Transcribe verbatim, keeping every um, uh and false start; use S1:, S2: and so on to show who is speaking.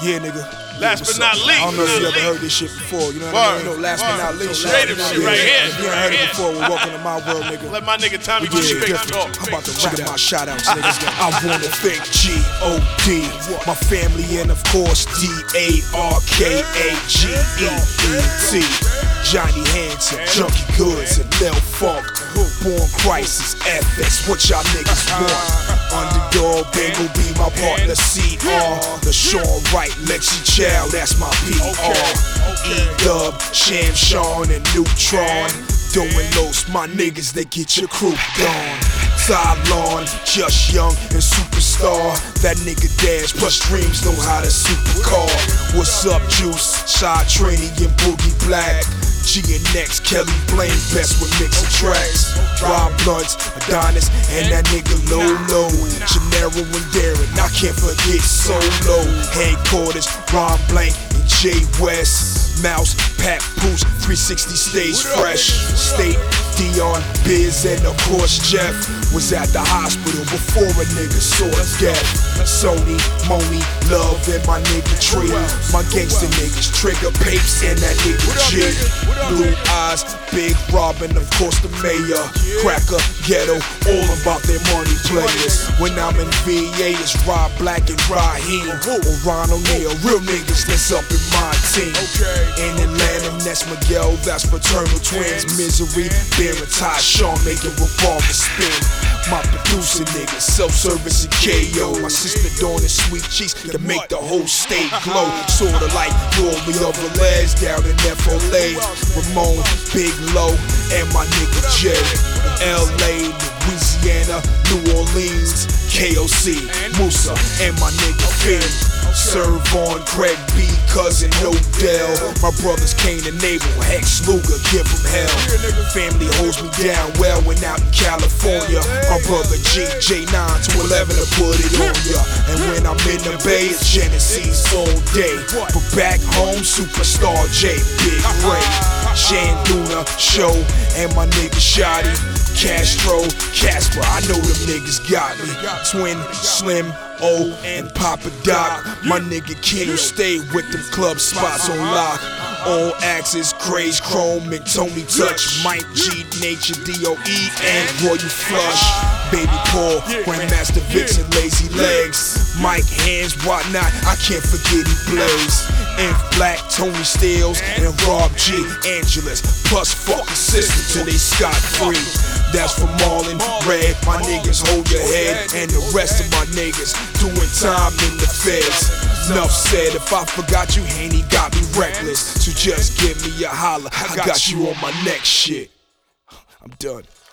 S1: Yeah, nigga.
S2: Last but not least.
S1: I don't know if you ever heard this shit before. You know what I mean? You know, last but not least.
S2: Creative shit right here.
S1: If you ain't heard it before, we're welcome to my world, nigga.
S2: Let my nigga Tommy
S1: Yeah,
S2: G
S1: different.
S2: talk.
S1: I'm about to rap my shout outs, niggas. I wanna thank G O D, my family, and of course D A R K A G E E T. Johnny Hanson, Junkie Goods, and Lil Funk. Born Crisis, F X, what y'all niggas want? Underdog, Bangle be my partner, C R. The Sean Wright, Lexi Chow, that's my P R. E-Dub, Sham Sean, and Neutron. Doing los, my niggas, they get your crew gone. Tylon, Just Young, and Superstar. That nigga Dash, plus Dreams know how to supercar. What's up, Juice? Shy Trini and Boogie Black. G and X, Kelly Blaine, best with mixing tracks. Rob Blunts, Adonis, and that nigga Lolo. Gennaro and Darren, I can't forget Solo. Headquarters, Ron Blank and Jay West. Mouse, Pat Poose, three sixty stage fresh. State, Dion, Biz, and of course Jeff was at the hospital before a nigga saw death. Sony, Moni, Love, and my nigga Tree. My gangster niggas, Trigger, Papes, and that nigga G. Blue Eyes, Big Robin, of course the mayor. Cracker, Ghetto, all about their money players. When I'm in V A, it's Rob Black and Raheem. Or Ron O'Neal, real niggas that's up in my team. In Atlanta, that's Miguel, that's fraternal twins. Misery, Bear and Ty, Sean making revolver spin. My producer niggas, self-service and K O. My sister Dawn and Sweet Cheeks can make the whole state glow. Sorta like Glory of Velez down in F O A. Ramon, Big Low, and my nigga Jay. L A, Louisiana, New Orleans, K O C, Musa, and my nigga Finn. Serve on Craig B, cousin Odell. My brothers Kane and Nabel, Hex Luger, give them hell. Family holds me down well when out in California. My brother G, J nine to eleven to put it on ya. And when I'm in the Bay, it's Genesis all day. But back home, Superstar J, Big Ray, Shanduna, Show, and my nigga Shotty. Castro, Casper, I know them niggas got me. Twin, Slim, O, and Papa Doc. My nigga King stay with them club spots on lock. All axes, Craze, Chrome, and Tony Touch. Mike G, Nature, D O E, and Royal Flush. Baby Paul, Grandmaster Vixen, Lazy Legs. Mike Hands, whatnot, I can't forget he Blaze. Inf Black, Tony Steels, and Rob G, Angelus. Plus fucking sister till they scot free. That's for Marlon, Red, my niggas hold your head. And the rest of my niggas doing time in the feds. Enough said, if I forgot you, Haney got me reckless. So just give me a holler, I got you on my next shit. I'm done.